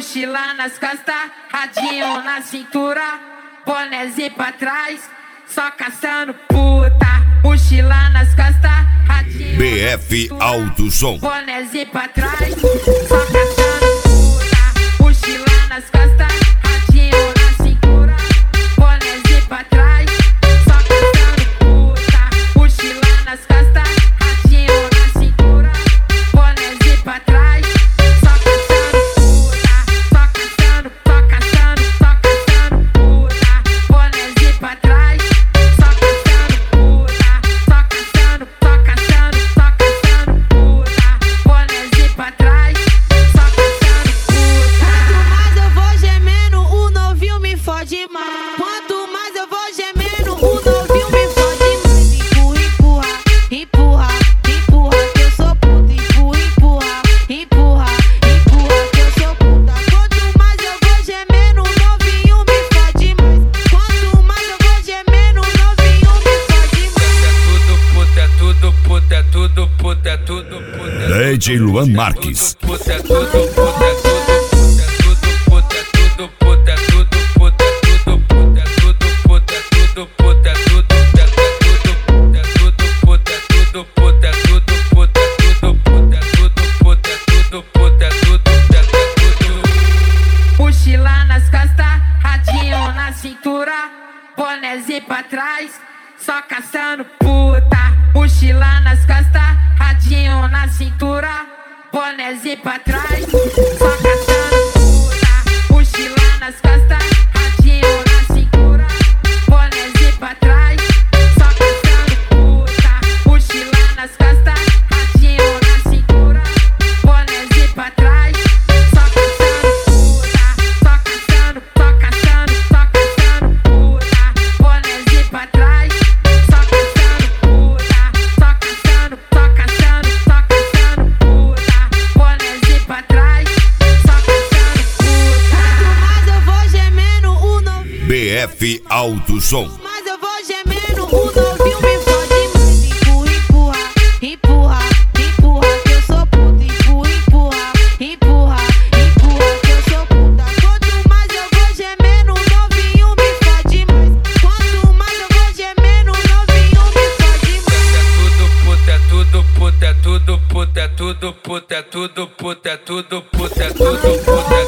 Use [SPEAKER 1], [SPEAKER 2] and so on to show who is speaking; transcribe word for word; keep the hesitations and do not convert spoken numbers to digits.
[SPEAKER 1] mochila nas costas, radinho na cintura, bonézinho pra trás, só caçando puta. Mochila nas costas, radinho
[SPEAKER 2] B F Alto Som,
[SPEAKER 1] bonézinho pra trás, só caçando puta. Mochila nas costas, radinho na cintura, bonézinho pra trás, só caçando puta. Mochila nas costas, radinho na cintura, bonézinho pra trás, só caçando puta. Só caçando, só caçando, só caçando puta. Bonézinho pra trás, só caçando puta. Só caçando, só caçando, só caçando puta. Bonézinho pra trás, só caçando puta.
[SPEAKER 3] Quanto mais eu vou gemendo, o novinho me fode mais. Quanto mais eu vou gemendo, o novinho me fode mais. Empurra, empurra, empurra, empurra, que eu sou puta. Empurra, empurra, empurra, empurra, que eu sou puta. Quanto mais eu vou gemendo, o novinho me fode mais. Quanto mais eu vou gemendo, o novinho me fode mais.
[SPEAKER 4] É tudo puta, é tudo puta, é tudo puta, é tudo puta.
[SPEAKER 2] D J Luan Marques.
[SPEAKER 4] Puta, é tudo puta, é tudo puta, é tudo puta, é tudo puta, é tudo puta, é tudo puta, é tudo puta, é tudo puta, é tudo puta, é tudo puta, é tudo puta, é tudo puta, é tudo puta, é tudo puta, é tudo puta, é tudo.
[SPEAKER 1] Mochila nas costas, radinho na cintura, bonézinho pra trás, só caçando puta. Mochila nas costas, radinho na cintura, bonézinho pra trás, só caçando puta. Mochila nas costas, radinho na cintura, bonézinho pra trás, só caçando puta. Mochila nas costas, radinho na cintura, bonézinho pra trás, só caçando puta. Só caçando, só caçando, só caçando puta. Bonézinho pra trás, só caçando puta. Só caçando, só caçando, só caçando puta. Bonézinho pra trás, só caçando puta.
[SPEAKER 3] Quanto mais eu vou gemendo, o novinho.
[SPEAKER 2] B F Alto Som,
[SPEAKER 3] Mas eu vou gemendo, o novinho me fode mais. Empurra, empurra, empurra, empurra, que eu sou puta. Empurra, empurra, empurra, empurra, que eu sou puta. Quanto mais eu vou gemendo, o novinho me fode mais. Quanto mais eu vou gemendo, o novinho me fode mais.
[SPEAKER 4] É tudo puta, é tudo puta, é tudo puta, é tudo puta, é tudo puta, é tudo puta, é tudo puta.